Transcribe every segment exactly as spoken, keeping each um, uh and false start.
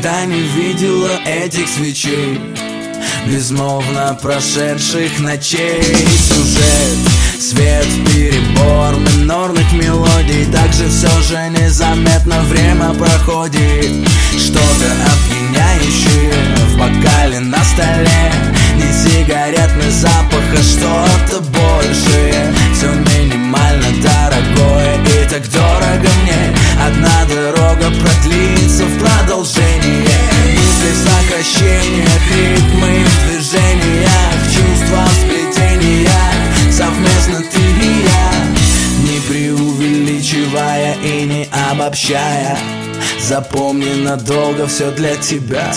никогда не видела этих свечей, безмолвно прошедших ночей. Сюжет, свет, перебор минорных мелодий, также все же незаметно время проходит. Что-то опьяняющее в бокале на столе, не сигаретный запах, а что-то большее. Все минимально дорогое и так дорого мне. Одна дорога продлится в продолжение. Мысли в сокращениях, ритмы в движениях, чувства в сплетениях, совместно ты и я, не преувеличивая и не обобщая. Запомни надолго все для тебя.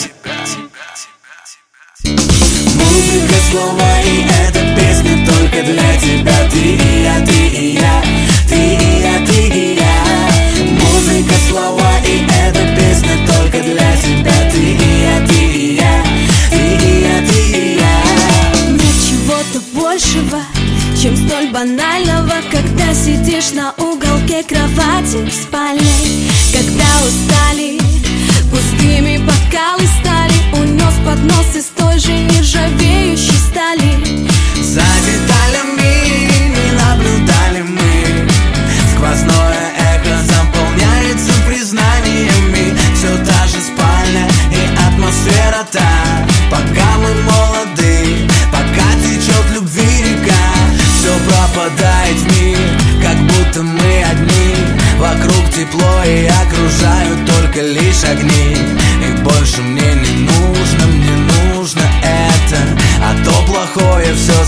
Музыка, слова и эта песня только для тебя. Ты и я, ты и я, ты и я, ты и я. Музыка, слова и эта песня только для тебя. Ты и я, ты и я, ты и я, ты и я. Нет чего-то большего, чем столь банального, когда сидишь на уголке кровати в спальне. Когда устали, пустыми бокалы стали, унес поднос из той же нержавеющей стали. За деталями не наблюдали мы, сквозное эхо заполняется признаниями. Все та же спальня и атмосфера та, пока мы молоды, пока течет любви река. Все пропадает в миг, как будто мы одни. Вокруг тепло и окружают только лишь огни. И больше мне не нужно, мне нужно это, а то плохое все